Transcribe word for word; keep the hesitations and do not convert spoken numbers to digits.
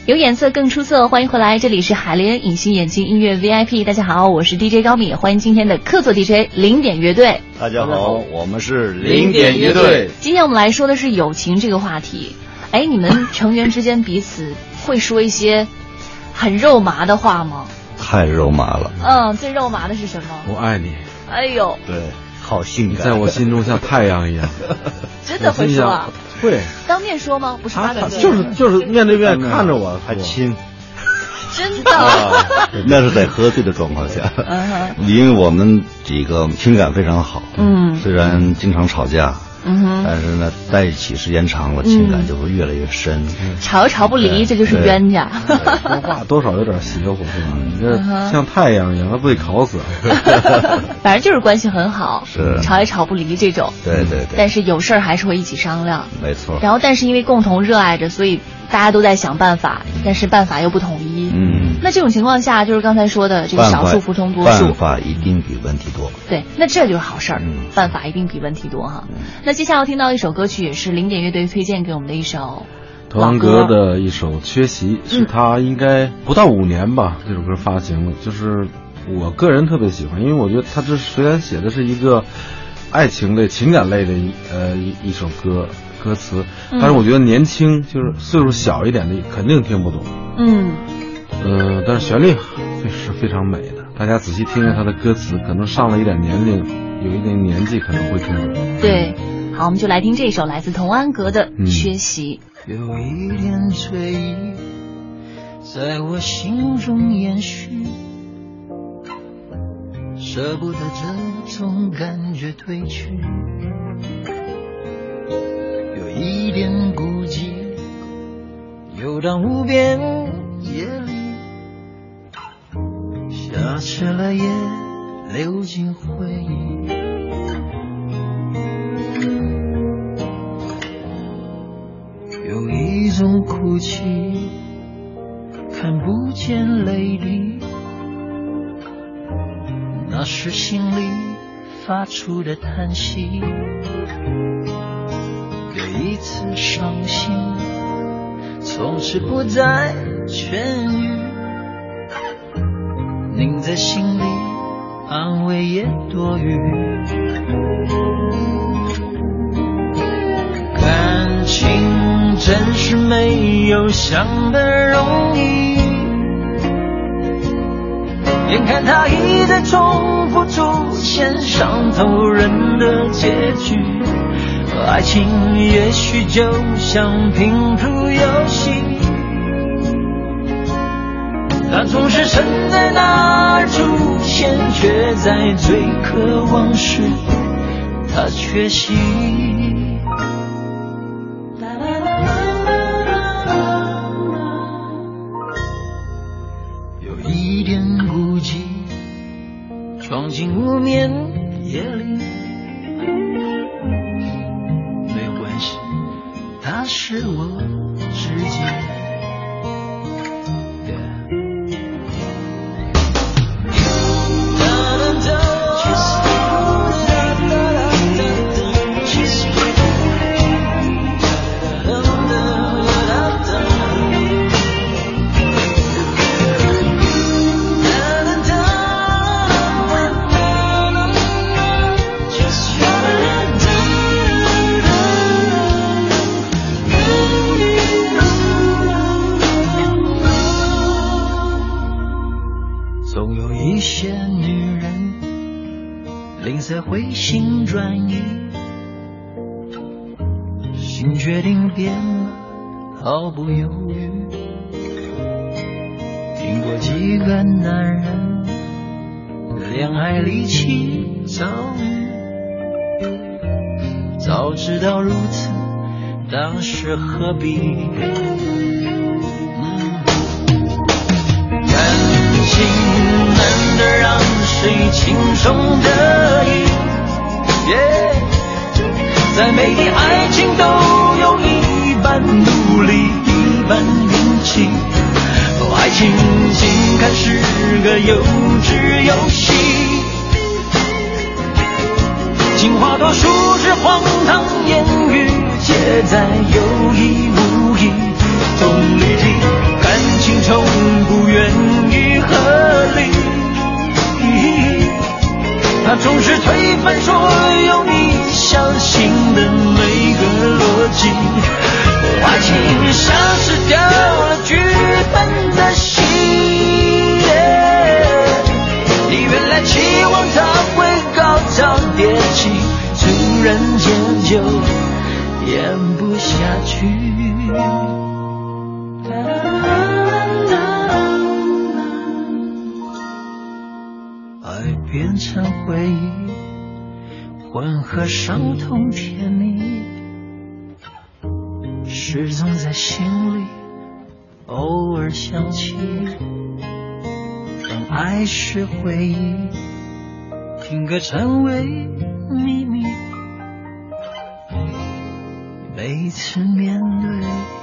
有颜色更出色，欢迎回来，这里是海莲隐形眼镜音乐 V I P。大家好，我是 D J 高敏，欢迎今天的客座 D J 零点乐队。 大家好，我们是零点乐队。 今天我们来说的是友情这个话题。哎，你们成员之间彼此会说一些很肉麻的话吗？ 太肉麻了。 嗯，最肉麻的是什么？ 我爱你。 哎呦， 对，好性感， 你在我心中像太阳一样。 真的会说啊？ 会当面说吗？不是发短信， 就是就是面对面看着我还亲。 真的、 啊？那是在喝醉的状况下。 嗯、 因为我们几个情感非常好。 嗯， 虽然经常吵架。 嗯哼， 但是呢，在一起时间长了，情感就会越来越深。 嗯、吵吵不离，这就是冤家。 说话多少有点邪乎，是吧？你这像太阳一样，他不得烤死？ 反正就是关系很好， 是吵也吵不离这种。 对对对。 但是有事儿还是会一起商量。 没错。 然后，但是因为共同热爱着，所以大家都在想办法，嗯、但是办法又不统一。 嗯。 那这种情况下，就是刚才说的这个少数服从多数。 办法一定比问题多。 对，那这就是好事儿。 嗯。 办法一定比问题多哈。嗯、那接下来要听到一首歌曲，也是零点乐队推荐给我们的一首童安格的一首《缺席》，是他应该不到五年吧，嗯、这首歌发行了。就是我个人特别喜欢，因为我觉得他这虽然写的是一个爱情类、情感类的一呃一一首歌歌词，但是我觉得年轻就是岁数小一点的肯定听不懂。 嗯。 呃，但是旋律是非常美的，大家仔细听听他的歌词，可能上了一点年龄，有一点年纪可能会听懂。 对。好，我们就来听这首来自童安格的《缺席》。 有一点醉意在我心中延续，舍不得这种感觉褪去，有一点孤寂游荡无边夜里，下起了夜流进回忆，有一种哭泣看不见泪滴，那是心里发出的叹息，有一次伤心从此不再痊愈，拧在心里安慰也多余，感情真是没有想的容易，眼看它一再重复出现伤透人的结局，爱情也许就像拼图游戏，它总是身在那儿出现，却在最渴望时它缺席，闯进无眠夜里，没有关系，它是我知己。回心转意，心决定变了，毫不犹豫。听过几个男人恋爱离奇遭遇，早知道如此，当时何必？嗯、感情难得让谁轻松得意。Yeah, 在每天爱情都有一半努力一半运气，哦，爱情竟看是个幼稚游戏，情话多数是荒唐言语，皆在有意无意中离题，感它总是推翻所有你相信的每个逻辑。爱情像是掉了剧本的戏，你原来期望它会高潮迭起，突然间就演不下去。爱变成回忆，混合伤痛甜蜜，始终在心里偶尔想起。当爱是回忆，定格成为秘密，每次面对